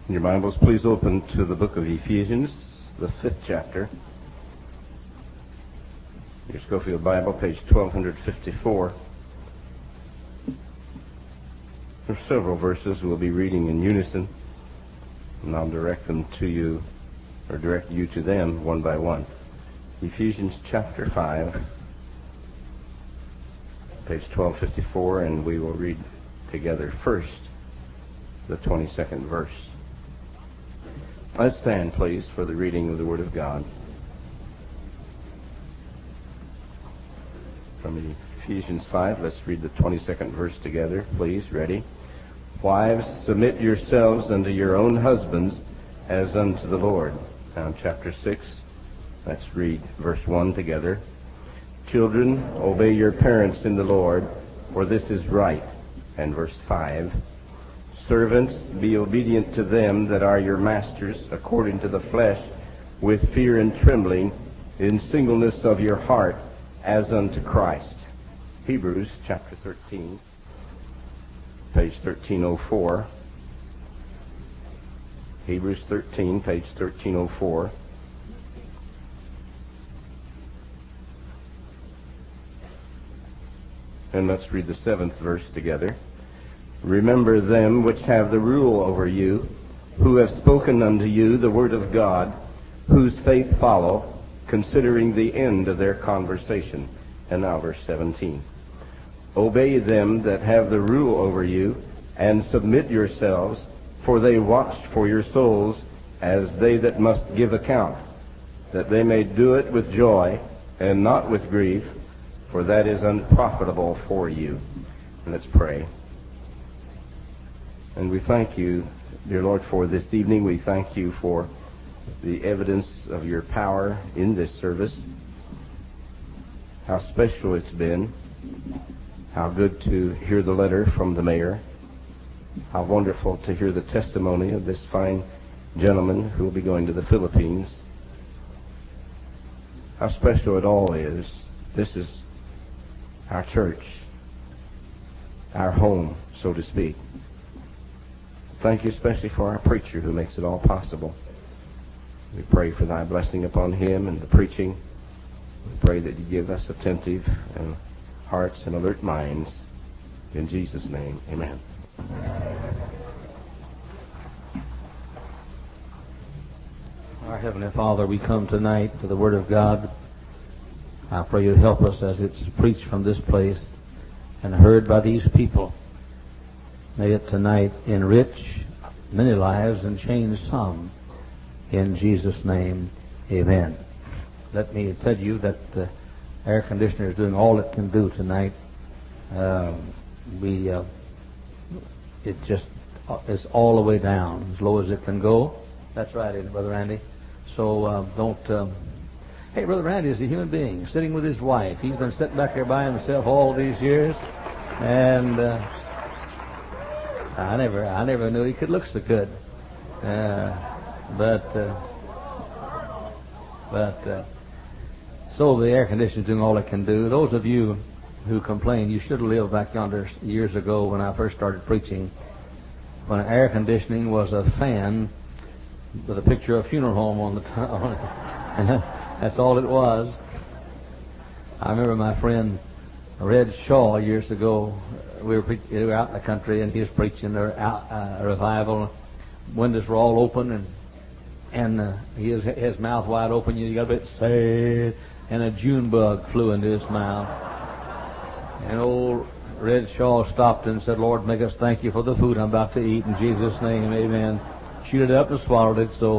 In your Bibles, please open to the book of Ephesians, the 5th chapter. Your Schofield Bible, page 1254. There are several verses we'll be reading in unison, and I'll direct them to you, or direct you to them one by one. Ephesians chapter 5, page 1254, and we will read together first the 22nd verse. Let's stand, please, for the reading of the Word of God. From Ephesians 5, let's read the 22nd verse together, please. Ready? Wives, submit yourselves unto your own husbands as unto the Lord. Now, chapter 6, let's read verse 1 together. Children, obey your parents in the Lord, for this is right. And verse 5. Servants, be obedient to them that are your masters, according to the flesh, with fear and trembling, in singleness of your heart, as unto Christ. Hebrews chapter 13, page 1304. Hebrews 13, page 1304. And let's read the 7th verse together. Remember them which have the rule over you, who have spoken unto you the word of God, whose faith follow, considering the end of their conversation. And now verse 17. Obey them that have the rule over you, and submit yourselves, for they watch for your souls, as they that must give account, that they may do it with joy, and not with grief, for that is unprofitable for you. And let's pray. And we thank you, dear Lord, for this evening. We thank you for the evidence of your power in this service. How special it's been. How good to hear the letter from the mayor. How wonderful to hear the testimony of this fine gentleman who will be going to the Philippines. How special it all is. This is our church, our home, so to speak. Thank you especially for our preacher who makes it all possible. We pray for thy blessing upon him and the preaching. We pray that you give us attentive hearts and alert minds. In Jesus' name, amen. Our Heavenly Father, we come tonight to the Word of God. I pray you help us as it's preached from this place and heard by these people. May it tonight enrich many lives and change some. In Jesus' name, amen. Let me tell you that the air conditioner is doing all it can do tonight. It just is all the way down, as low as it can go. That's right, isn't it, Brother Randy? So don't... Hey, Brother Randy is a human being, sitting with his wife. He's been sitting back there by himself all these years, and... I never knew he could look so good. So the air conditioning is doing all it can do. Those of you who complain, you should have lived back yonder years ago when I first started preaching, when air conditioning was a fan with a picture of a funeral home on the top. That's all it was. I remember my friend Red Shaw years ago. We were out in the country, and he was preaching a revival. Windows were all open, and his mouth wide open. You got a bit sad, and a June bug flew into his mouth. And old Red Shaw stopped and said, "Lord, make us thank you for the food I'm about to eat in Jesus' name, amen." Chewed it up and swallowed it. So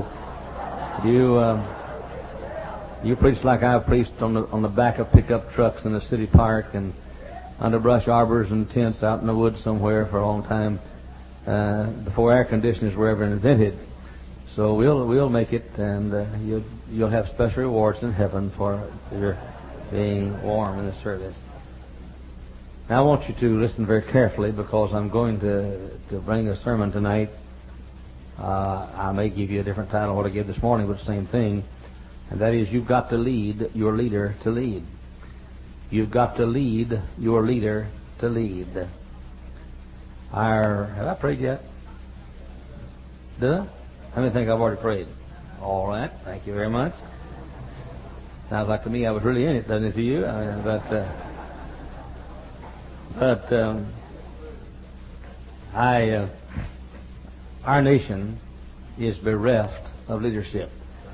you preach like I've preached on the back of pickup trucks in the city park and under brush arbors and tents out in the woods somewhere for a long time before air conditioners were ever invented. So we'll make it, and you'll have special rewards in heaven for your being warm in the service. Now I want you to listen very carefully, because I'm going to bring a sermon tonight. I may give you a different title what I gave this morning, but the same thing. And that is, you've got to lead your leader to lead. You've got to lead your leader to lead. Have I prayed yet? Did I? How many think I've already prayed? All right. Thank you very much. Sounds like to me I was really in it, doesn't it to you? Our nation is bereft of leadership.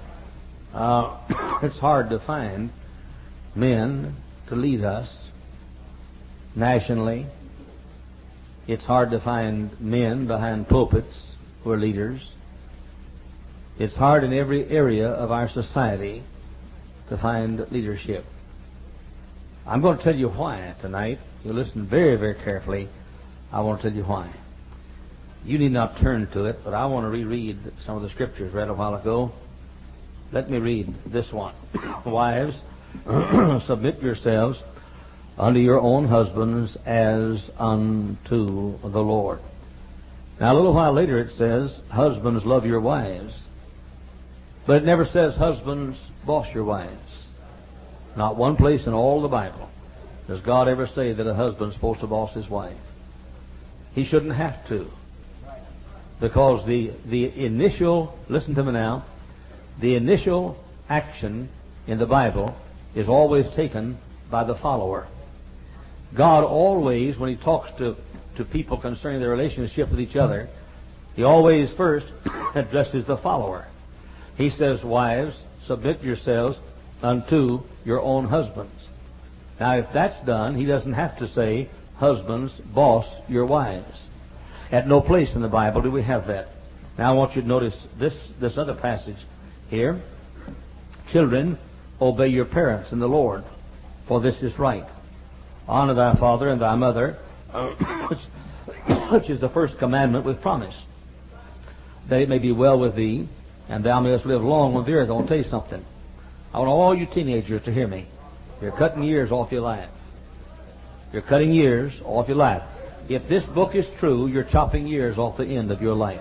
It's hard to find men to lead us nationally. It's hard to find men behind pulpits who are leaders. It's hard in every area of our society to find leadership. I'm going to tell you why tonight. You listen very, very carefully. I want to tell you why. You need not turn to it, but I want to reread some of the scriptures read a while ago. Let me read this one. Wives, submit yourselves unto your own husbands as unto the Lord. Now, a little while later it says, husbands, love your wives. But it never says, husbands, boss your wives. Not one place in all the Bible does God ever say that a husband's supposed to boss his wife. He shouldn't have to. Because the initial, listen to me now, the initial action in the Bible is always taken by the follower. God always, when He talks to people concerning their relationship with each other, He always first addresses the follower. He says, wives, submit yourselves unto your own husbands. Now, if that's done, He doesn't have to say, husbands, boss your wives. At no place in the Bible do we have that. Now, I want you to notice this other passage here. Children, obey your parents in the Lord, for this is right. Honor thy father and thy mother, which is the first commandment with promise, that it may be well with thee, and thou mayest live long on the earth. I want to tell you something. I want all you teenagers to hear me. You're cutting years off your life. You're cutting years off your life. If this book is true, you're chopping years off the end of your life.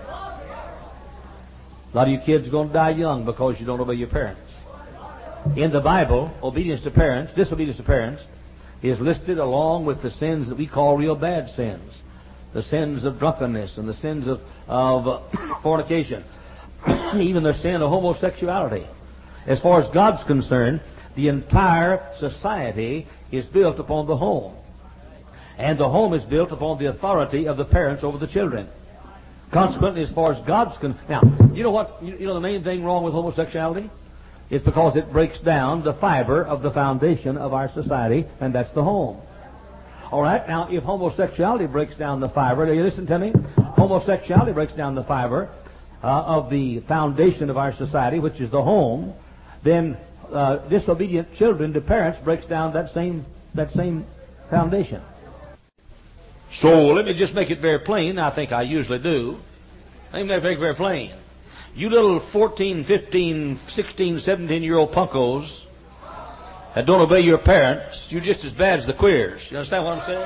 A lot of you kids are going to die young because you don't obey your parents. In the Bible, disobedience to parents, is listed along with the sins that we call real bad sins. The sins of drunkenness and the sins of fornication. Even the sin of homosexuality. As far as God's concerned, the entire society is built upon the home. And the home is built upon the authority of the parents over the children. Consequently, as far as God's concerned... Now, you know what? You know the main thing wrong with homosexuality? It's because it breaks down the fiber of the foundation of our society, and that's the home. All right? Now, if homosexuality breaks down the fiber... Now, you listen to me? Homosexuality breaks down the fiber of the foundation of our society, which is the home. Then disobedient children to parents breaks down that same foundation. So let me just make it very plain. I think I usually do. Let me make it very plain. You little 14, 15, 16, 17-year-old punkos that don't obey your parents, you're just as bad as the queers. You understand what I'm saying?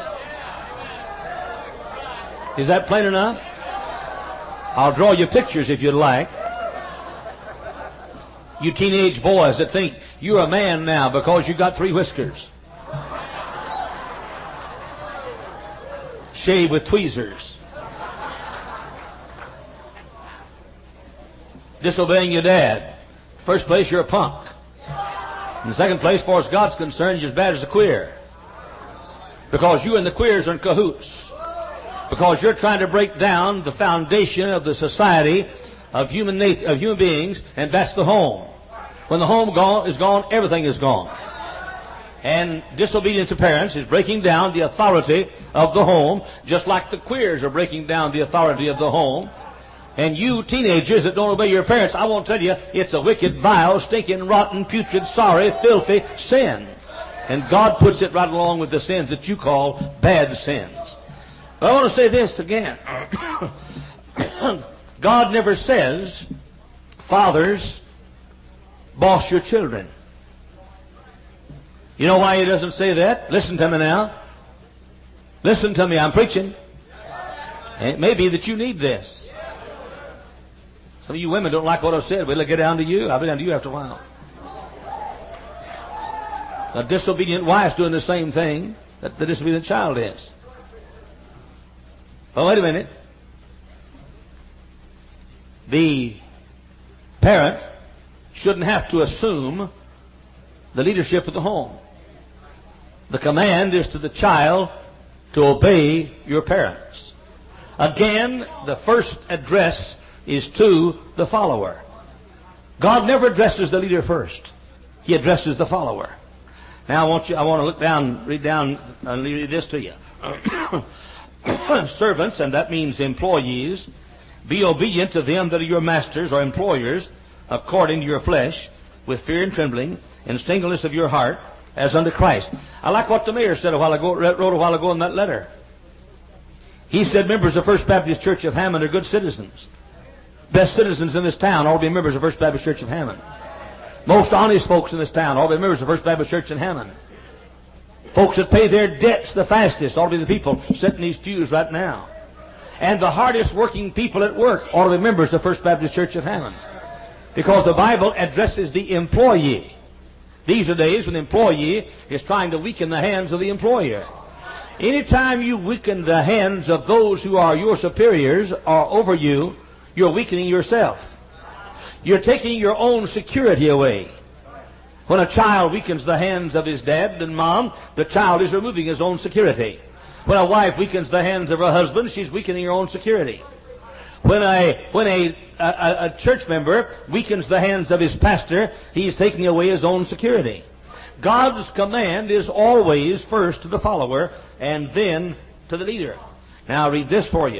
Is that plain enough? I'll draw you pictures if you'd like. You teenage boys that think you're a man now because you got 3 whiskers. Shave with tweezers. Disobeying your dad. First place, you're a punk. In the second place, as far as God's concerned, you're as bad as a queer. Because you and the queers are in cahoots. Because you're trying to break down the foundation of the society of human beings, and that's the home. When the home is gone, everything is gone. And disobedience to parents is breaking down the authority of the home, just like the queers are breaking down the authority of the home. And you teenagers that don't obey your parents, I won't tell you, it's a wicked, vile, stinking, rotten, putrid, sorry, filthy sin. And God puts it right along with the sins that you call bad sins. But I want to say this again. God never says, fathers, boss your children. You know why He doesn't say that? Listen to me now. Listen to me, I'm preaching. And it may be that you need this. Some of you women don't like what I said. Will it get down to you? I'll be down to you after a while. A disobedient wife's doing the same thing that the disobedient child is. Oh, wait a minute. The parent shouldn't have to assume the leadership of the home. The command is to the child to obey your parents. Again, the first address is to the follower. God never addresses the leader first. He addresses the follower. Now I want to look down, read down, and read this to you. Servants, and that means employees, be obedient to them that are your masters or employers, according to your flesh, with fear and trembling, in singleness of your heart, as unto Christ. I like what the mayor said a while ago, wrote a while ago in that letter. He said members of First Baptist Church of Hammond are good citizens. Best citizens in this town ought to be members of First Baptist Church of Hammond. Most honest folks in this town ought to be members of First Baptist Church in Hammond. Folks that pay their debts the fastest ought to be the people sitting in these pews right now. And the hardest working people at work ought to be members of First Baptist Church of Hammond. Because the Bible addresses the employee. These are days when the employee is trying to weaken the hands of the employer. Anytime you weaken the hands of those who are your superiors or over you, you're weakening yourself. You're taking your own security away. When a child weakens the hands of his dad and mom, the child is removing his own security. When a wife weakens the hands of her husband, she's weakening her own security. When a church member weakens the hands of his pastor, he's taking away his own security. God's command is always first to the follower and then to the leader. Now I'll read this for you.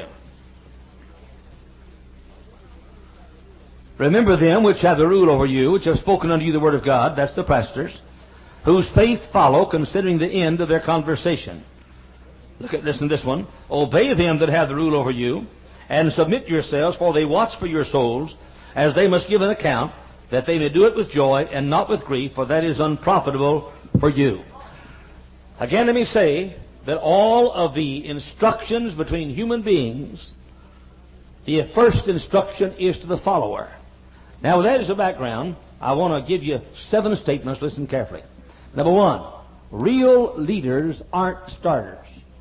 Remember them which have the rule over you, which have spoken unto you the word of God, that's the pastors, whose faith follow, considering the end of their conversation. Listen to this one. Obey them that have the rule over you, and submit yourselves, for they watch for your souls, as they must give an account, that they may do it with joy and not with grief, for that is unprofitable for you. Again, let me say that all of the instructions between human beings, the first instruction is to the follower. Now, with that as a background, I want to give you 7 statements. Listen carefully. Number 1, real leaders aren't starters.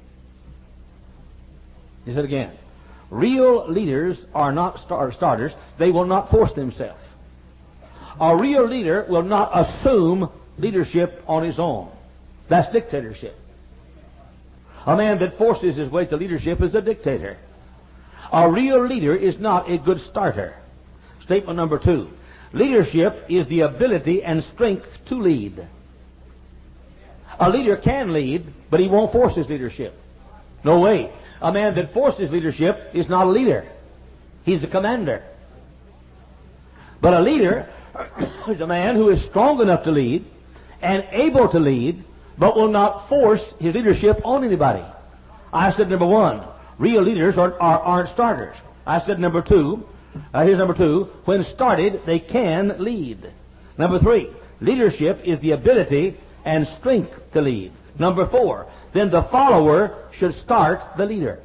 He said again, real leaders are not starters. They will not force themselves. A real leader will not assume leadership on his own. That's dictatorship. A man that forces his way to leadership is a dictator. A real leader is not a good starter. Statement number 2. Leadership is the ability and strength to lead. A leader can lead, but he won't force his leadership. No way. A man that forces leadership is not a leader. He's a commander. But a leader is a man who is strong enough to lead and able to lead, but will not force his leadership on anybody. I said number 1, real leaders aren't starters. I said number 2, here's number 2, when started, they can lead. Number 3, leadership is the ability and strength to lead. Number 4, then the follower should start the leader.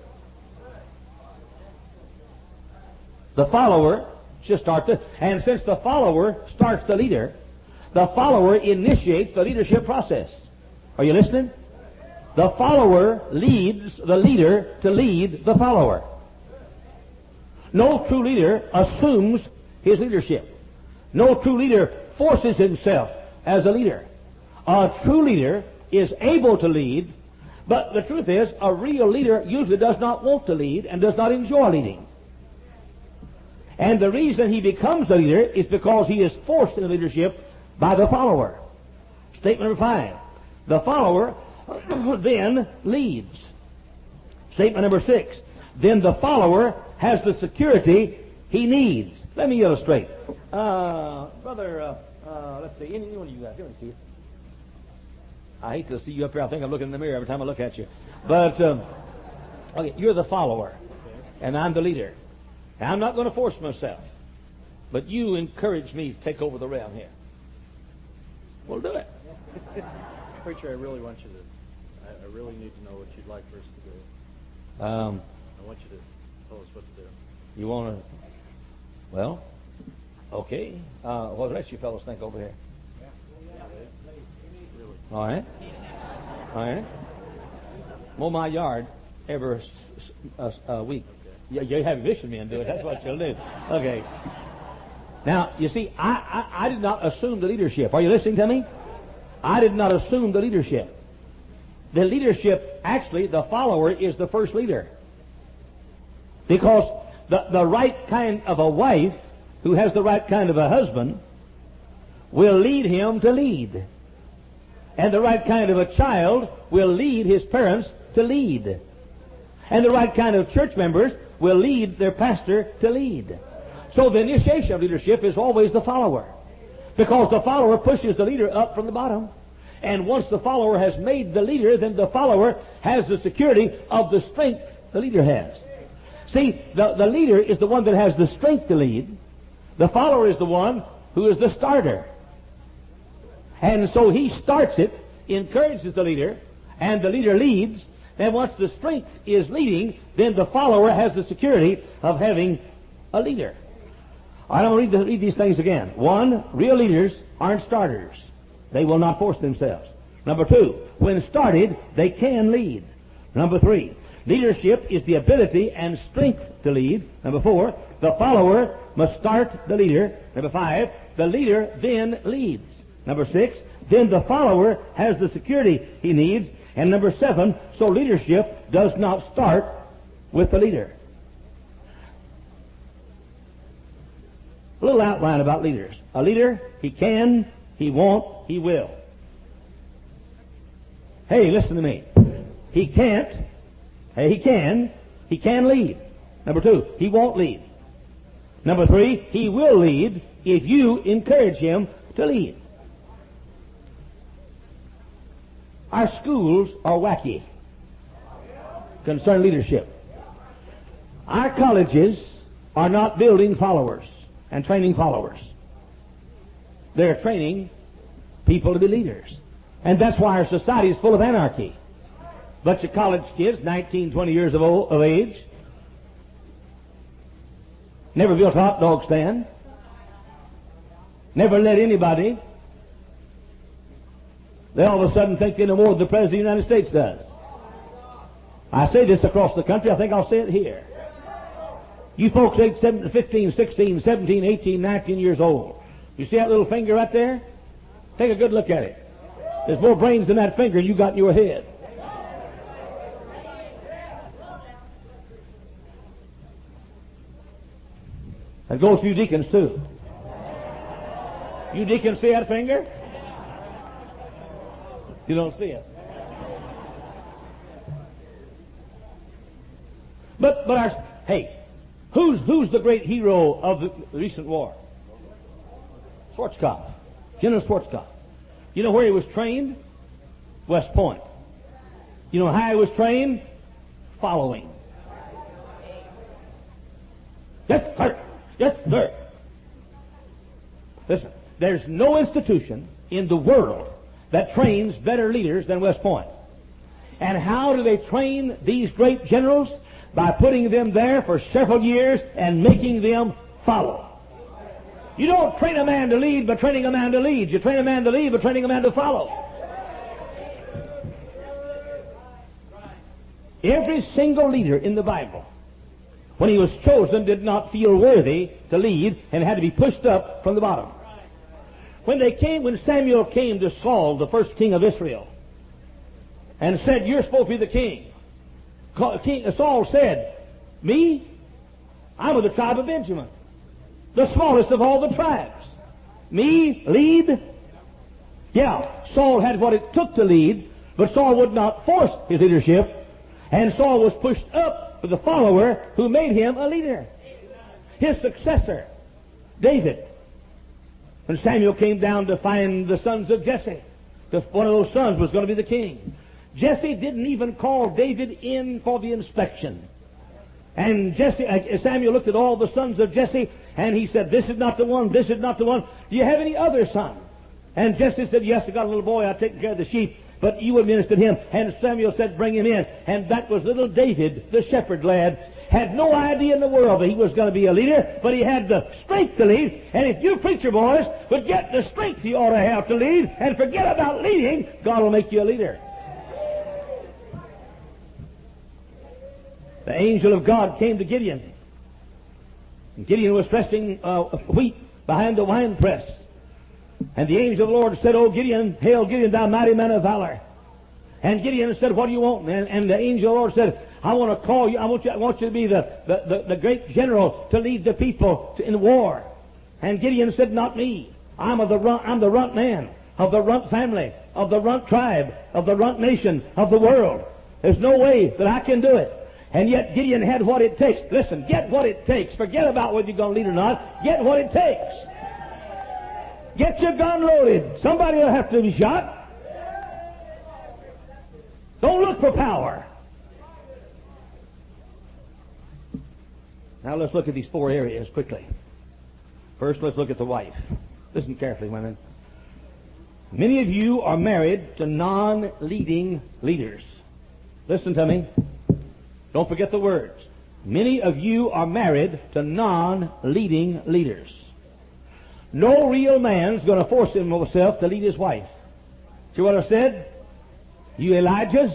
The follower should start and since the follower starts the leader, the follower initiates the leadership process. Are you listening? The follower leads the leader to lead the follower. No true leader assumes his leadership. No true leader forces himself as a leader. A true leader is able to lead, but the truth is, a real leader usually does not want to lead and does not enjoy leading. And the reason he becomes the leader is because he is forced into leadership by the follower. Statement number 5. The follower then leads. Statement number 6. Then the follower has the security he needs. Let me illustrate. Brother, let's see. Any one of you guys? Here, see. I hate to see you up here. I think I'm looking in the mirror every time I look at you. But, okay, you're the follower, and I'm the leader. Now, I'm not going to force myself, but you encourage me to take over the realm here. We'll do it. Preacher, I really want you to, I really need to know what you'd like for us to do. I want you to tell us what to do. You want to, well, okay. What the rest of you fellows think over here? Really? All right. All right. Mow my yard every week. Okay. You have vision men do it. That's what you'll do. Okay. Now, you see, I did not assume the leadership. Are you listening to me? I did not assume the leadership. The leadership, actually, the follower is the first leader. Because the right kind of a wife who has the right kind of a husband will lead him to lead. And the right kind of a child will lead his parents to lead. And the right kind of church members will lead their pastor to lead. So the initiation of leadership is always the follower. Because the follower pushes the leader up from the bottom. And once the follower has made the leader, then the follower has the security of the strength the leader has. See, the leader is the one that has the strength to lead. The follower is the one who is the starter. And so he starts it, encourages the leader, and the leader leads. And once the strength is leading, then the follower has the security of having a leader. I'm going to read these things again. 1, real leaders aren't starters. They will not force themselves. Number 2, when started, they can lead. Number 3, leadership is the ability and strength to lead. Number 4, the follower must start the leader. Number 5, the leader then leads. Number 6, then the follower has the security he needs. And number 7, so leadership does not start with the leader. A little outline about leaders. A leader, he can, he won't, he will. Hey, listen to me. He can't, he can lead. Number 2, he won't lead. Number 3, he will lead if you encourage him to lead. Our schools are wacky concerning leadership. Our colleges are not building followers and training followers. They're training people to be leaders. And that's why our society is full of anarchy. Bunch of college kids, 19, 20 years of age, never built a hot dog stand, never led anybody. They all of a sudden think they know more than the President of the United States does. I say this across the country. I think I'll say it here. You folks age 15, 16, 17, 18, 19 years old. You see that little finger right there? Take a good look at it. There's more brains in that finger than you got in your head. That goes for you deacons too. You deacons see that finger? You don't see it. But hey, who's the great hero of the recent war? Schwarzkopf, General Schwarzkopf. You know where he was trained? West Point. You know how he was trained? Following. Yes, sir. Yes, sir. Listen, there's no institution in the world that trains better leaders than West Point. And how do they train these great generals? By putting them there for several years and making them follow. You don't train a man to lead by training a man to lead. You train a man to lead by training a man to follow. Every single leader in the Bible, when he was chosen, did not feel worthy to lead and had to be pushed up from the bottom. When Samuel came to Saul, the first king of Israel, and said, "You're supposed to be the king," Saul said, "Me? I'm of the tribe of Benjamin, the smallest of all the tribes. Me lead?" Yeah, Saul had what it took to lead, but Saul would not force his leadership, and Saul was pushed up with a follower who made him a leader. His successor, David. When Samuel came down to find the sons of Jesse, one of those sons was going to be the king. Jesse didn't even call David in for the inspection. And Samuel looked at all the sons of Jesse, and he said, "This is not the one, this is not the one. Do you have any other son?" And Jesse said, "Yes, I got a little boy, I'm taking care of the sheep, but you wouldn't be interested in him." And Samuel said, "Bring him in." And that was little David, the shepherd lad. Had no idea in the world that he was going to be a leader, but he had the strength to lead. And if you preacher boys would get the strength you ought to have to lead and forget about leading, God will make you a leader. The angel of God came to Gideon. And Gideon was threshing wheat behind the winepress. And the angel of the Lord said, "O Gideon, hail Gideon, thou mighty man of valor." And Gideon said, "What do you want?" And the angel of the Lord said, "I want to call you. I want you to be the great general to lead the people in war." And Gideon said, "Not me. I'm the runt man of the runt family, of the runt tribe, of the runt nation, of the world. There's no way that I can do it." And yet Gideon had what it takes. Listen, get what it takes. Forget about whether you're going to lead or not. Get what it takes. Get your gun loaded. Somebody will have to be shot. Don't look for power. Now let's look at these four areas quickly. First, let's look at the wife. Listen carefully, women. Many of you are married to non-leading leaders. Listen to me. Don't forget the words. Many of you are married to non-leading leaders. No real man's going to force himself to lead his wife. See what I said? You Elijahs.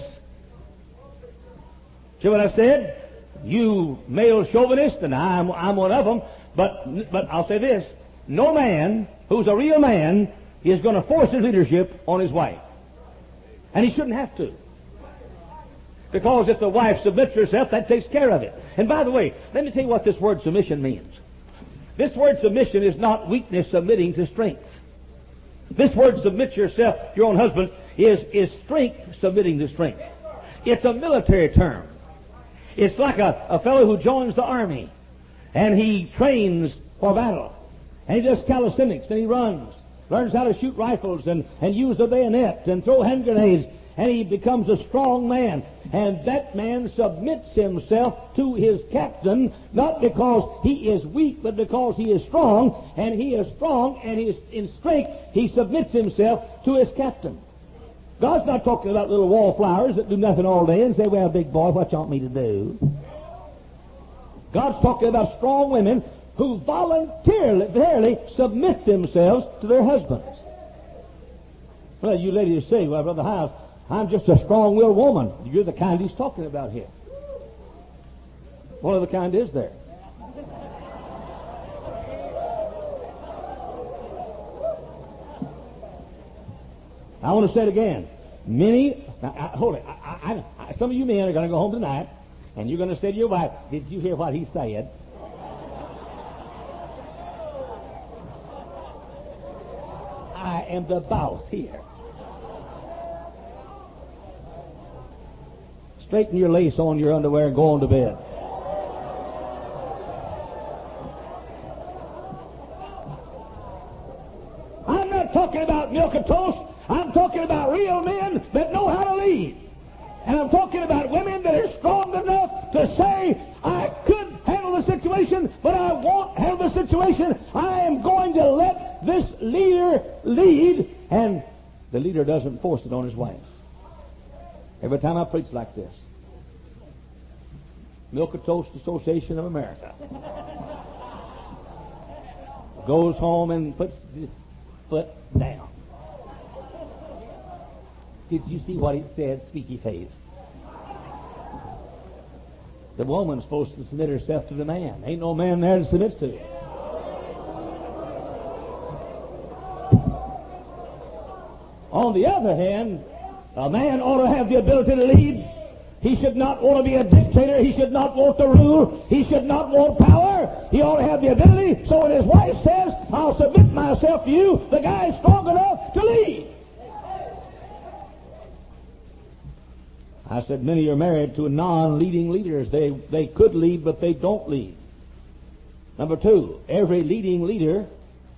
See what I said? You male chauvinists, and I'm one of them. But I'll say this: no man who's a real man is going to force his leadership on his wife, and he shouldn't have to. Because if the wife submits herself, that takes care of it. And by the way, let me tell you what this word submission means. This word submission is not weakness submitting to strength. This word submit yourself to your own husband is strength submitting to strength. It's a military term. It's like a fellow who joins the army and he trains for battle. And he does calisthenics and he runs, learns how to shoot rifles and use the bayonet and throw hand grenades, and he becomes a strong man. And that man submits himself to his captain, not because he is weak, but because he is strong. And he is strong, and he is in strength. He submits himself to his captain. God's not talking about little wallflowers that do nothing all day and say, "Well, big boy, what you want me to do?" God's talking about strong women who voluntarily submit themselves to their husbands. Well, you ladies say, "Well, Brother Hiles, I'm just a strong-willed woman." You're the kind he's talking about here. What other kind is there? I want to say it again. Hold it. Some of you men are going to go home tonight, and you're going to say to your wife, "Did you hear what he said?" I am the boss here. Straighten your lace on your underwear and go on to bed. I'm not talking about milk and toast. I'm talking about real men that know how to lead. And I'm talking about women that are strong enough to say, "I could handle the situation, but I won't handle the situation. I am going to let this leader lead." And the leader doesn't force it on his wife. Every time I preach like this, Milk and Toast Association of America goes home and puts his foot down. Did you see what it said, squeaky face? The woman's supposed to submit herself to the man. Ain't no man there to submit to. On the other hand, a man ought to have the ability to lead. He should not want to be a dictator. He should not want to rule. He should not want power. He ought to have the ability. So when his wife says, "I'll submit myself to you," the guy is strong enough to lead. I said many are married to non-leading leaders. They could lead, but they don't lead. Number two, every leading leader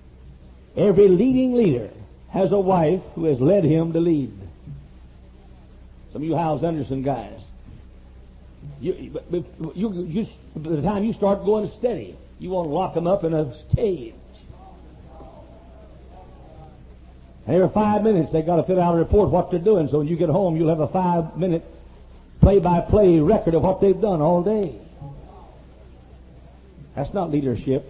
has a wife who has led him to lead. Some of you Howes Anderson guys, by the time you start going steady, you want to lock them up in a cage. And every 5 minutes they got to fill out a report what they're doing. So when you get home, you'll have a 5-minute play-by-play record of what they've done all day. That's not leadership.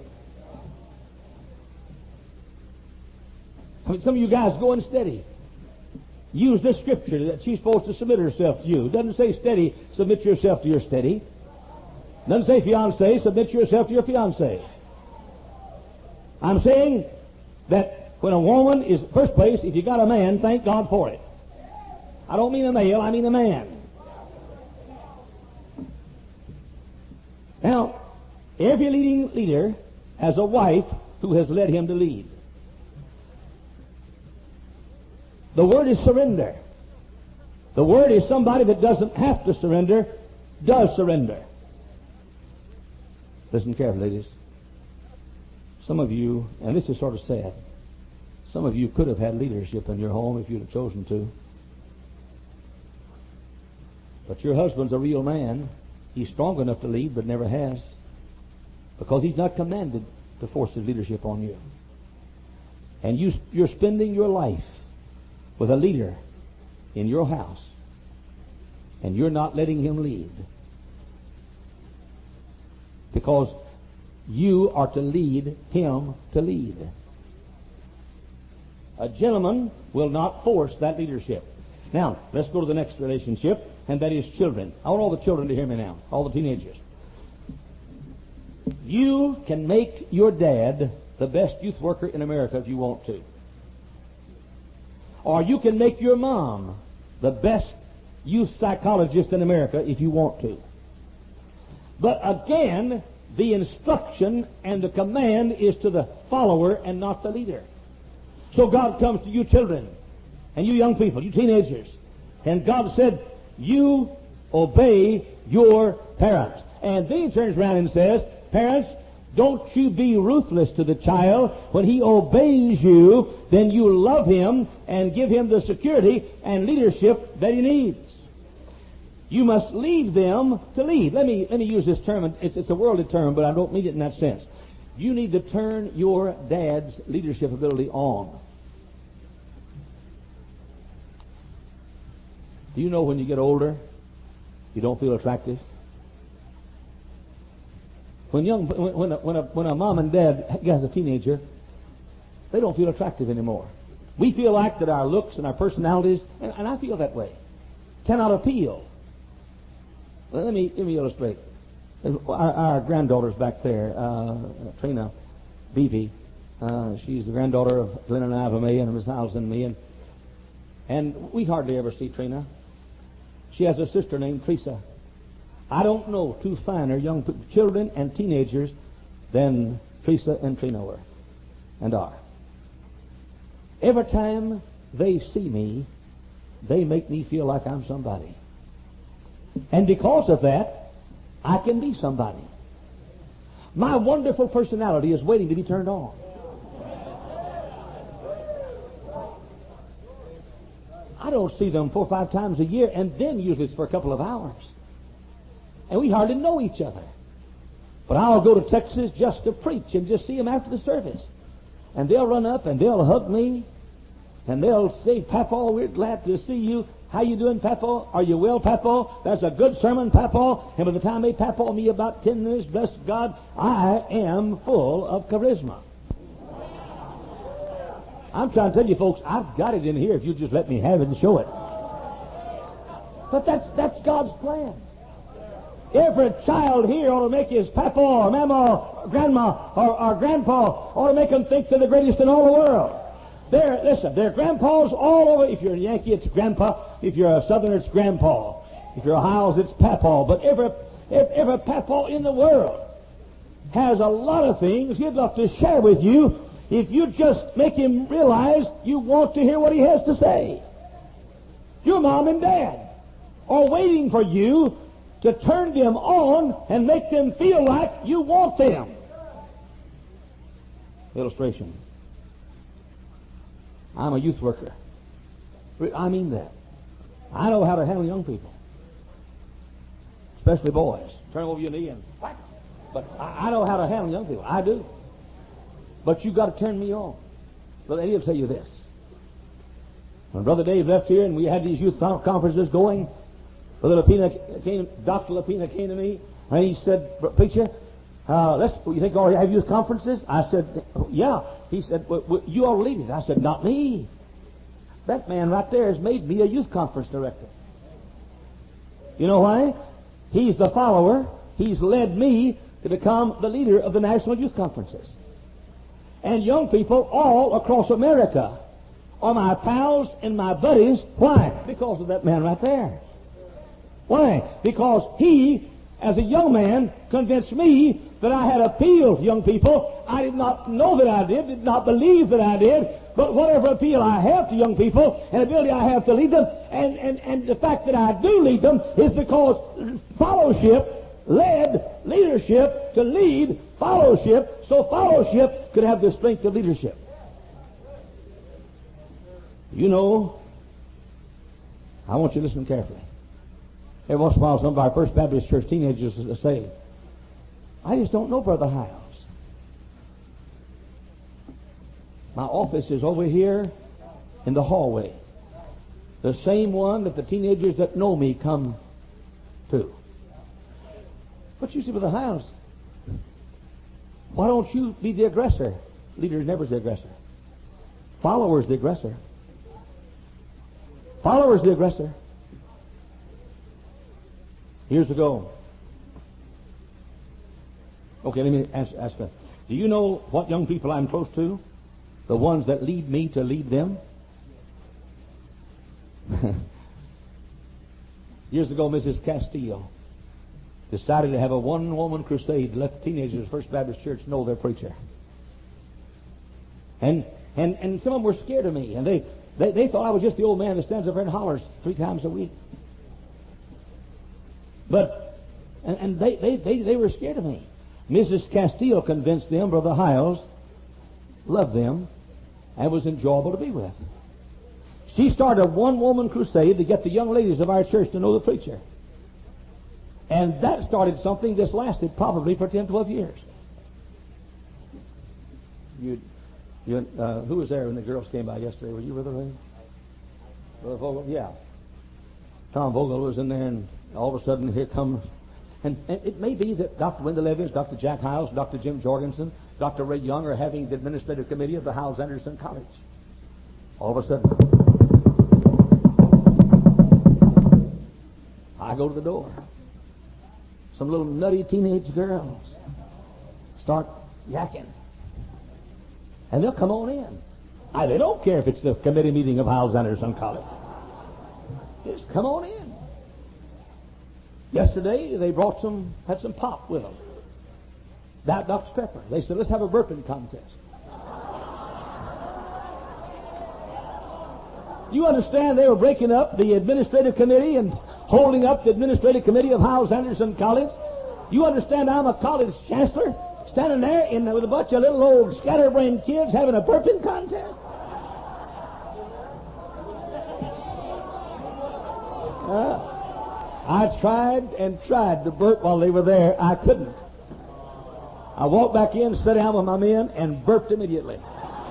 I mean, some of you guys going steady. Use this scripture that she's supposed to submit herself to you. It doesn't say steady, submit yourself to your steady. It doesn't say fiancé, submit yourself to your fiancé. I'm saying that when a woman is, first place, if you got a man, thank God for it. I don't mean a male, I mean a man. Now, every leading leader has a wife who has led him to lead. The word is surrender. The word is somebody that doesn't have to surrender, does surrender. Listen carefully, ladies. Some of you, and this is sort of sad, some of you could have had leadership in your home if you'd have chosen to. But your husband's a real man. He's strong enough to lead, but never has. Because he's not commanded to force his leadership on you. And you're spending your life with a leader in your house, and you're not letting him lead. Because you are to lead him to lead. A gentleman will not force that leadership. Now, let's go to the next relationship, and that is children. I want all the children to hear me now, all the teenagers. You can make your dad the best youth worker in America if you want to. Or you can make your mom the best youth psychologist in America if you want to. But again, the instruction and the command is to the follower and not the leader. So God comes to you children, and you young people, you teenagers, and God said, you obey your parents. And then he turns around and says, parents, don't you be ruthless to the child. When he obeys you, then you love him and give him the security and leadership that he needs. You must lead them to lead. Let me use this term. It's a worldly term, but I don't mean it in that sense. You need to turn your dad's leadership ability on. Do you know when you get older, you don't feel attractive? When a mom and dad has a teenager, they don't feel attractive anymore. We feel like that our looks and our personalities, and I feel that way, cannot appeal. Well, let me illustrate. Our granddaughter's back there, Trina Beebe. She's the granddaughter of Glenn and Iva May and Miss Howes and me, and we hardly ever see Trina. She has a sister named Teresa. I don't know two finer young children and teenagers than Teresa and Trina were and are. Every time they see me, they make me feel like I'm somebody. And because of that, I can be somebody. My wonderful personality is waiting to be turned on. I don't see them 4 or 5 times a year, and then usually it's for a couple of hours. And we hardly know each other. But I'll go to Texas just to preach and just see them after the service. And they'll run up and they'll hug me. And they'll say, Papaw, we're glad to see you. How you doing, Papaw? Are you well, Papaw? That's a good sermon, Papaw. And by the time they Papaw me about 10 minutes, bless God, I am full of charisma. I'm trying to tell you, folks, I've got it in here if you just let me have it and show it. But that's God's plan. Every child here ought to make his papa or mama or grandma or grandpa ought to make them think they're the greatest in all the world. There are grandpas all over. If you're a Yankee, it's grandpa. If you're a Southerner, it's grandpa. If you're a Hiles, it's papa. But every papa in the world has a lot of things he'd love to share with you if you just make him realize you want to hear what he has to say. Your mom and dad are waiting for you to turn them on and make them feel like you want them. Illustration. I'm a youth worker. I mean that. I know how to handle young people, especially boys. Turn them over your knee and whack them. But I know how to handle young people. I do. But you've got to turn me on. Brother Eddie will tell you this. When Brother Dave left here and we had these youth conferences going, Dr. Lapina came to me and he said, Preacher, you think I'll have youth conferences? I said, yeah. He said, well, you ought to lead it. I said, not me. That man right there has made me a youth conference director. You know why? He's the follower. He's led me to become the leader of the national youth conferences. and young people all across America are my pals and my buddies. Why? Because of that man right there. Why? Because he, as a young man, convinced me that I had appeal to young people. I did not know that I did not believe that I did, but whatever appeal I have to young people and ability I have to lead them, and the fact that I do lead them is because fellowship led leadership to lead fellowship, so fellowship could have the strength of leadership. You know, I want you to listen carefully. Every once in a while, some of our First Baptist Church teenagers say, I just don't know Brother Hiles. My office is over here in the hallway. The same one that the teenagers that know me come to. But you see, Brother Hiles, why don't you be the aggressor? Leader is never the aggressor. Follower is the aggressor. Follower is the aggressor. Years ago. Okay, let me ask that. Do you know what young people I'm close to? The ones that lead me to lead them? Years ago, Mrs. Castillo decided to have a one-woman crusade to let the teenagers of First Baptist Church know their preacher. And some of them were scared of me, and they thought I was just the old man that stands up there and hollers 3 times a week. But and they were scared of me. Mrs. Castillo convinced them Brother Hiles loved them and was enjoyable to be with. She started a one-woman crusade to get the young ladies of our church to know the preacher. And that started something that's lasted probably for 10, 12 years. Who was there when the girls came by yesterday? Were you, Brother Ray? Brother Vogel? Yeah. Tom Vogel was in there, and all of a sudden here comes... And it may be that Dr. Wendell Evans, Dr. Jack Hiles, Dr. Jim Jorgensen, Dr. Ray Young are having the administrative committee of the Hiles Anderson College. All of a sudden, I go to the door. Some little nutty teenage girls start yakking. And they'll come on in. They don't care if it's the committee meeting of Hiles Anderson College. Just come on in. Yesterday, they had some pop with them. Dr. Pepper. They said, let's have a burping contest. You understand they were breaking up the administrative committee and holding up the administrative committee of Hiles Anderson College? You understand I'm a college chancellor standing there with a bunch of little old scatterbrained kids having a burping contest? I tried and tried to burp while they were there. I couldn't. I walked back in, sat down with my men, and burped immediately.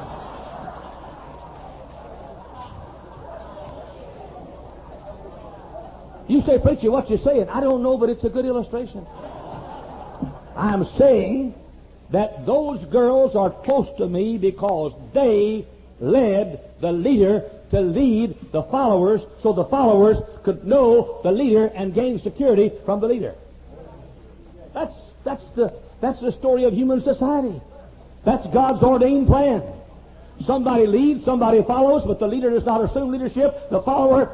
You say, preacher, what you saying? I don't know, but it's a good illustration. I'm saying that those girls are close to me because they led the leader to lead the followers so the followers could know the leader and gain security from the leader. That's the story of human society. That's God's ordained plan. Somebody leads, somebody follows, but the leader does not assume leadership. The follower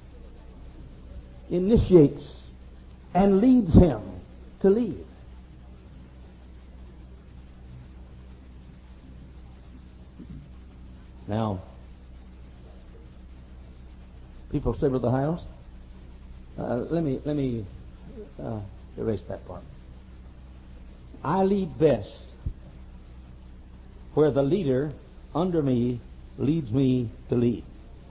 initiates and leads him to lead. Now, people say, Brother Hiles, let me erase that part. I lead best where the leader under me leads me to lead.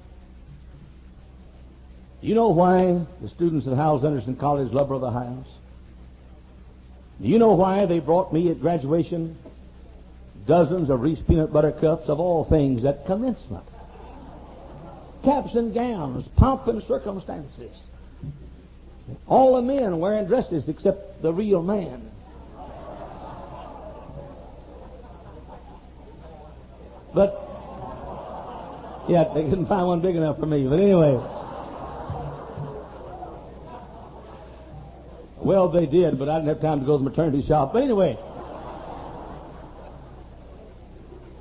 You know why the students at Hiles Anderson College love Brother Hiles? Do you know why they brought me at graduation dozens of Reese peanut butter cups of all things at commencement? Caps and gowns, pomp and circumstances. All the men wearing dresses except the real man. But, yeah, they couldn't find one big enough for me. But anyway. Well, they did, but I didn't have time to go to the maternity shop. But anyway.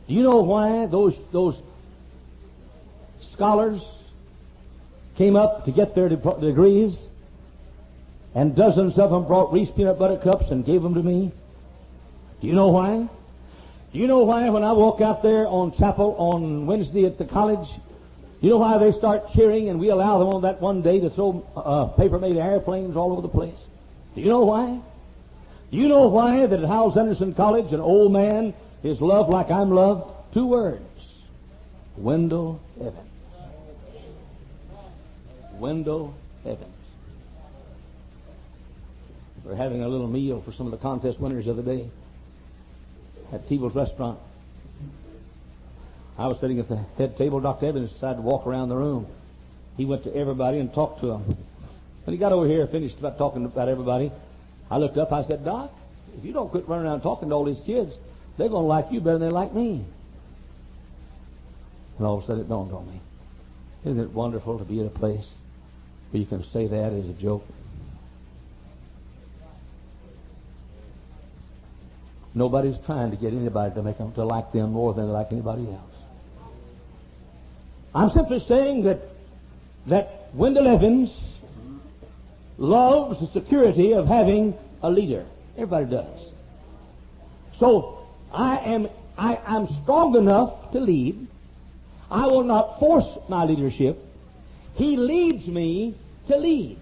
Do you know why those scholars came up to get their degrees, and dozens of them brought Reese peanut butter cups and gave them to me? Do you know why? Do you know why when I walk out there on chapel on Wednesday at the college, you know why they start cheering and we allow them on that one day to throw paper-made airplanes all over the place? Do you know why? Do you know why that at Howells Anderson College an old man is loved like I'm loved? 2 words. Wendell Evans. Wendell Evans. We're having a little meal for some of the contest winners the other day at Teeble's restaurant. I was sitting at the head table. Dr. Evans decided to walk around the room. He went to everybody and talked to them. When he got over here, finished about talking about everybody, I looked up. I said, Doc, if you don't quit running around talking to all these kids, they're going to like you better than they like me. And all of a sudden it dawned on me. Isn't it wonderful to be at a place where you can say that as a joke? Nobody's trying to get anybody to make them to like them more than they like anybody else. I'm simply saying that Wendell Evans loves the security of having a leader. Everybody does. So I'm strong enough to lead. I will not force my leadership. He leads me to lead.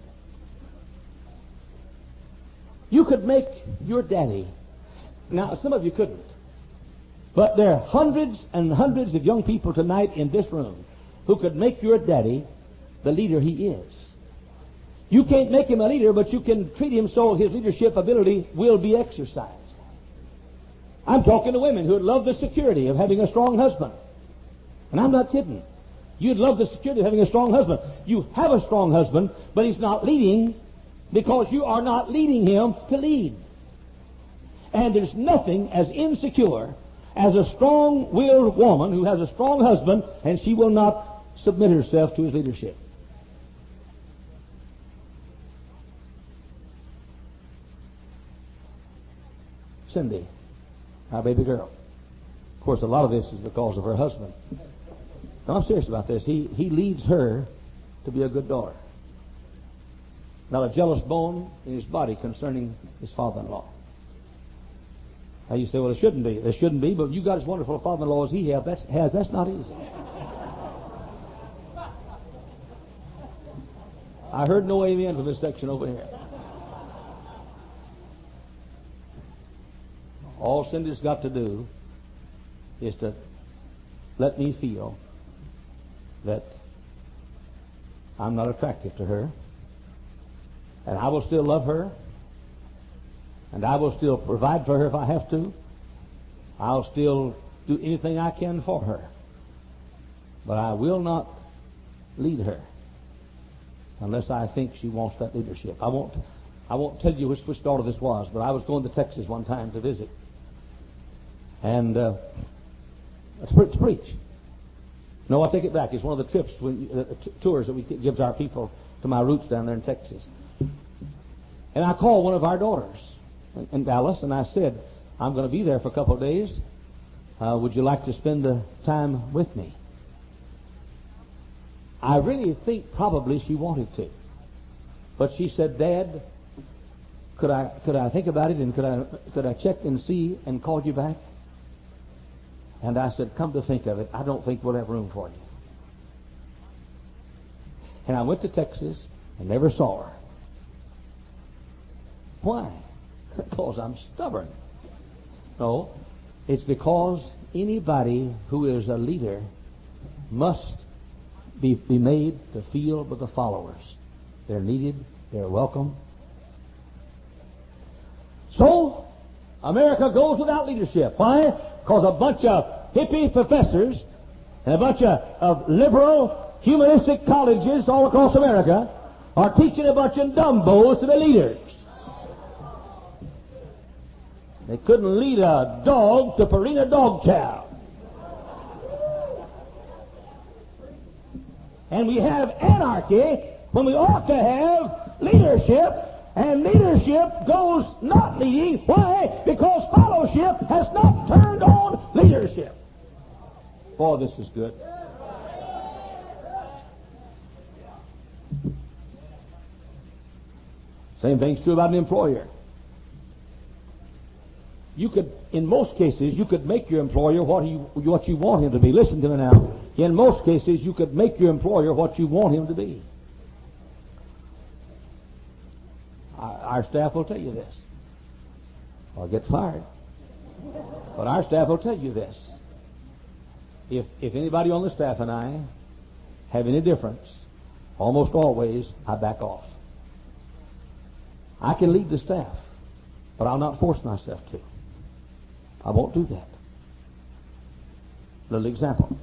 You could make your daddy. Now, some of you couldn't. But there are hundreds and hundreds of young people tonight in this room who could make your daddy the leader he is. You can't make him a leader, but you can treat him so his leadership ability will be exercised. I'm talking to women who would love the security of having a strong husband. And I'm not kidding. You'd love the security of having a strong husband. You have a strong husband, but he's not leading because you are not leading him to lead. And there's nothing as insecure as a strong-willed woman who has a strong husband and she will not submit herself to his leadership. Cindy, our baby girl. Of course, a lot of this is because of her husband. Now, I'm serious about this. He leads her to be a good daughter. Not a jealous bone in his body concerning his father-in-law. Now you say, well, it shouldn't be. There shouldn't be, but you got as wonderful a father-in-law as he has. That's not easy. I heard no amen from this section over here. All Cindy's got to do is to let me feel that I'm not attractive to her, and I will still love her, and I will still provide for her if I have to. I'll still do anything I can for her. But I will not lead her unless I think she wants that leadership. I won't tell you which daughter this was, but I was going to Texas one time to visit. And to preach. No, I take it back. It's one of the trips, tours that we give to our people to my roots down there in Texas. And I called one of our daughters in Dallas, and I said, I'm going to be there for a couple of days. Would you like to spend the time with me? I really think probably she wanted to. But she said, Dad, could I think about it, and could I check and see and call you back? And I said, come to think of it, I don't think we'll have room for you. And I went to Texas and never saw her. Why? Because I'm stubborn. No, it's because anybody who is a leader must be made to feel with the followers. They're needed, they're welcome. So, America goes without leadership. Why? Because a bunch of hippie professors and a bunch of liberal humanistic colleges all across America are teaching a bunch of dumbos to the leaders. They couldn't lead a dog to Purina dog chow. And we have anarchy when we ought to have leadership. And leadership goes not leading. Why? Because fellowship has not turned on leadership. Boy, this is good. Same thing's true about an employer. You could, in most cases, you could make your employer what you want him to be. Listen to me now. In most cases, you could make your employer what you want him to be. Our staff will tell you this. I'll get fired. But our staff will tell you this. If anybody on the staff and I have any difference, almost always I back off. I can lead the staff, but I'll not force myself to. I won't do that. Little example.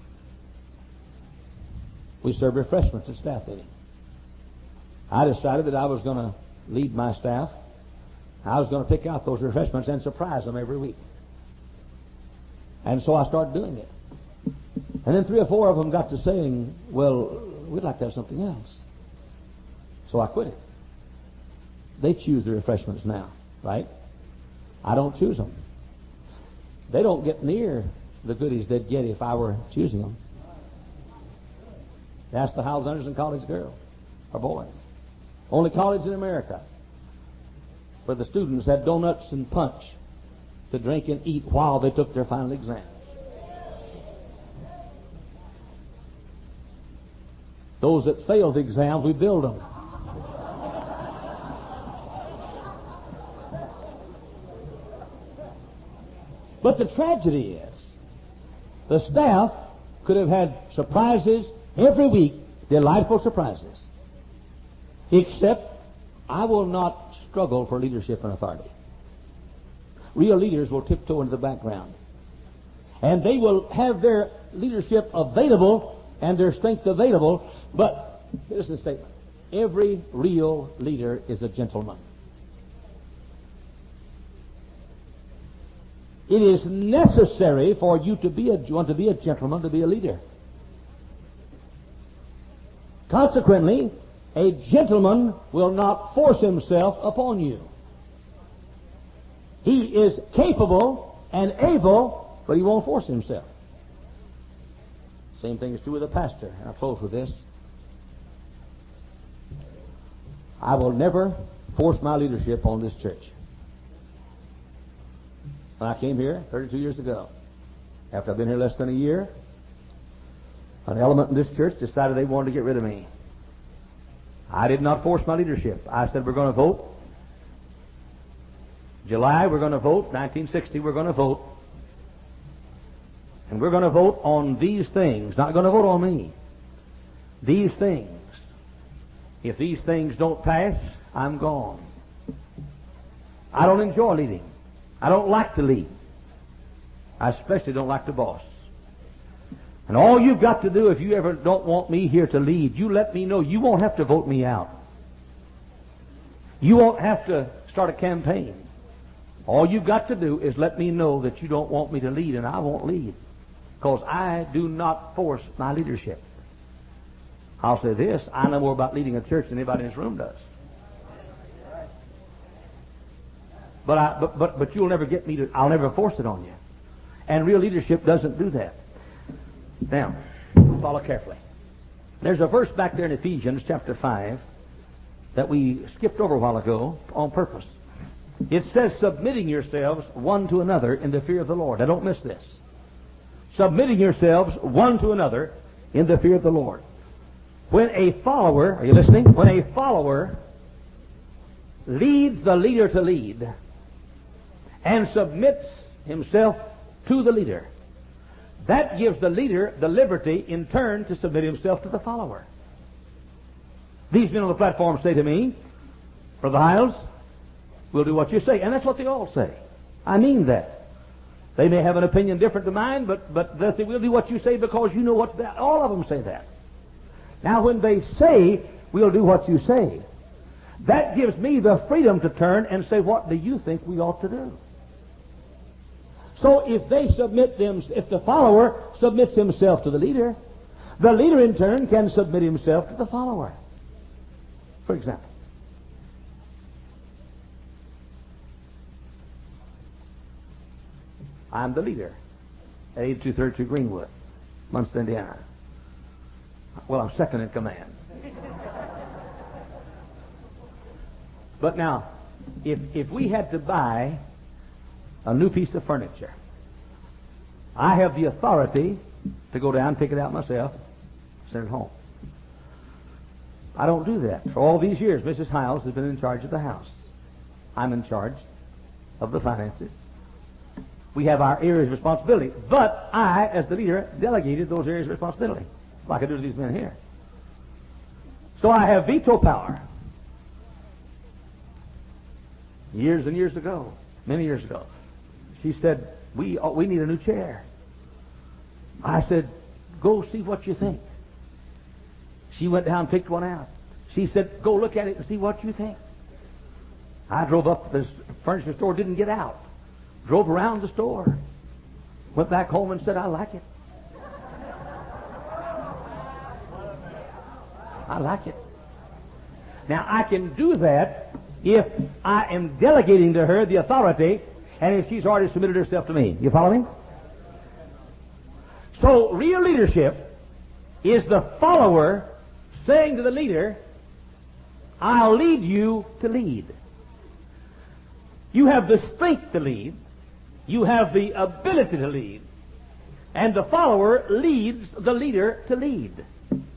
We serve refreshments at staff meeting. I decided that I was going to lead my staff. I was going to pick out those refreshments and surprise them every week. And so I started doing it. And then 3 or 4 of them got to saying, well, we'd like to have something else. So I quit it. They choose the refreshments now, right? I don't choose them. They don't get near the goodies they'd get if I were choosing them. Ask the Howells Anderson College girls or boys. Only college in America where the students had donuts and punch to drink and eat while they took their final exam. Those that failed the exams, we billed them. But the tragedy is, the staff could have had surprises every week, delightful surprises. Except, I will not struggle for leadership and authority. Real leaders will tiptoe into the background. And they will have their leadership available and their strength available. But, here's the statement. Every real leader is a gentleman. It is necessary for you to be a gentleman, to be a leader. Consequently, a gentleman will not force himself upon you. He is capable and able, but he won't force himself. Same thing is true with a pastor. And I'll close with this. I will never force my leadership on this church. When I came here 32 years ago, after I've been here less than a year, an element in this church decided they wanted to get rid of me. I did not force my leadership. I said, we're going to vote. July, we're going to vote. 1960, we're going to vote. And we're going to vote on these things. Not going to vote on me. These things. If these things don't pass, I'm gone. I don't enjoy leading. I don't like to lead. I especially don't like to boss. And all you've got to do, if you ever don't want me here to lead, you let me know. You won't have to vote me out. You won't have to start a campaign. All you've got to do is let me know that you don't want me to lead, and I won't lead. Because I do not force my leadership. I'll say this, I know more about leading a church than anybody in this room does. But you'll never get me to, I'll never force it on you. And real leadership doesn't do that. Now, follow carefully. There's a verse back there in Ephesians chapter 5 that we skipped over a while ago on purpose. It says, submitting yourselves one to another in the fear of the Lord. Now don't miss this. Submitting yourselves one to another in the fear of the Lord. When a follower, are you listening? When a follower leads the leader to lead and submits himself to the leader, that gives the leader the liberty in turn to submit himself to the follower. These men on the platform say to me, Brother Hiles, we'll do what you say. And that's what they all say. I mean that. They may have an opinion different to mine, but they say, we'll do what you say because you know what's that. All of them say that. Now when they say, we'll do what you say, that gives me the freedom to turn and say, what do you think we ought to do? So if the follower submits himself to the leader in turn can submit himself to the follower. For example, I'm the leader at 8232 Greenwood. Munster, Indiana. Well, I'm second in command. But now, if we had to buy a new piece of furniture, I have the authority to go down and pick it out myself, send it home. I don't do that. For all these years, Mrs. Hiles has been in charge of the house. I'm in charge of the finances. We have our areas of responsibility. But I, as the leader, delegated those areas of responsibility, like I do to these men here. So I have veto power. Years and years ago, many years ago, she said, we need a new chair. I said, go see what you think. She went down and picked one out. She said, go look at it and see what you think. I drove up to the furniture store, didn't get out. Drove around the store. Went back home and said, I like it. I like it. Now, I can do that if I am delegating to her the authority and if she's already submitted herself to me. You follow me? So, real leadership is the follower saying to the leader, I'll lead you to lead. You have the strength to lead. You have the ability to lead. And the follower leads the leader to lead.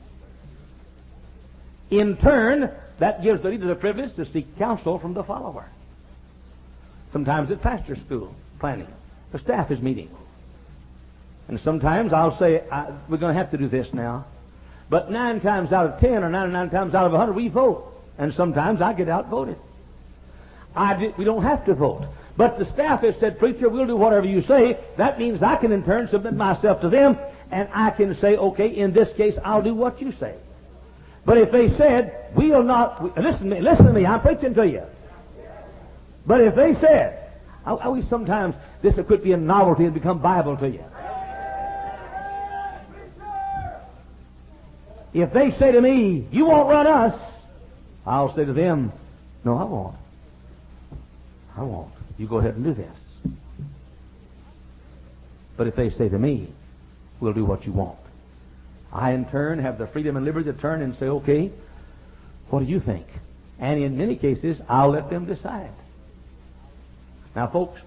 In turn, that gives the leader the privilege to seek counsel from the follower. Sometimes at pastor school planning, the staff is meeting. And sometimes I'll say, we're going to have to do this now. But 9 times out of 10 or 99 times out of 100, we vote. And sometimes I get outvoted. We don't have to vote. But the staff has said, preacher, we'll do whatever you say. That means I can in turn submit myself to them, and I can say, okay, in this case, I'll do what you say. But if they said, we'll not, listen to me, I'm preaching to you. But if they said, I wish sometimes this would quit being novelty and become Bible to you. If they say to me, you won't run us, I'll say to them, no, I won't. I won't. You go ahead and do this. But if they say to me, we'll do what you want, I in turn have the freedom and liberty to turn and say, okay, what do you think? And in many cases, I'll let them decide. Now, folks,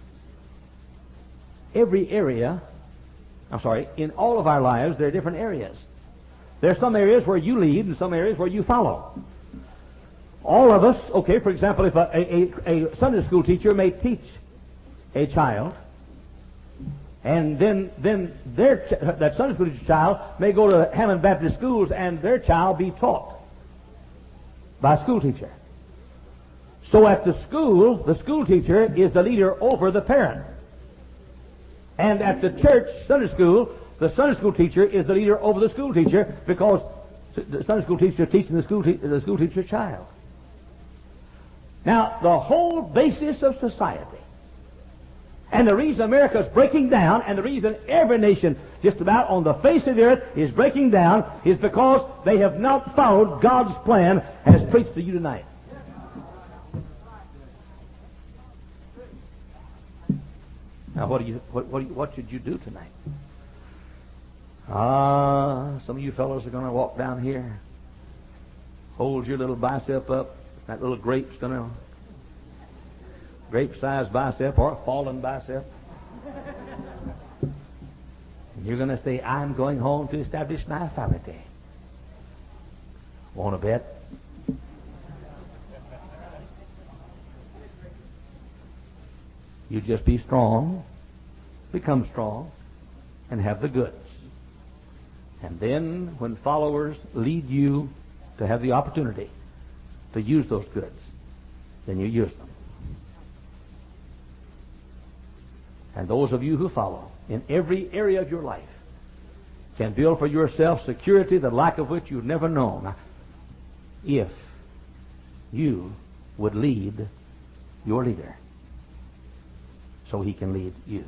in all of our lives, there are different areas. There are some areas where you lead and some areas where you follow. All of us, okay, for example, if a Sunday school teacher may teach a child, and then that Sunday school child may go to Hammond Baptist schools and their child be taught by a school teacher. So at the school teacher is the leader over the parent. And at the church Sunday school, the Sunday school teacher is the leader over the school teacher because the Sunday school teacher is teaching the school teacher's child. Now, the whole basis of society, and the reason America is breaking down, and the reason every nation just about on the face of the earth is breaking down, is because they have not followed God's plan as preached to you tonight. Now, what should you do tonight? Some of you fellows are going to walk down here, hold your little bicep up. That little grape-sized bicep or a fallen bicep. And you're going to say, I'm going home to establish my authority. Want to bet? You just be strong, become strong, and have the goods. And then when followers lead you to have the opportunity to use those goods, then you use them. And those of you who follow in every area of your life can build for yourself security, the lack of which you've never known, if you would lead your leader so he can lead you.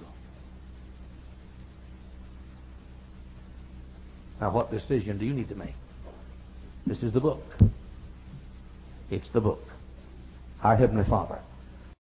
Now, what decision do you need to make? This is the book. It's the book. Our Heavenly Father,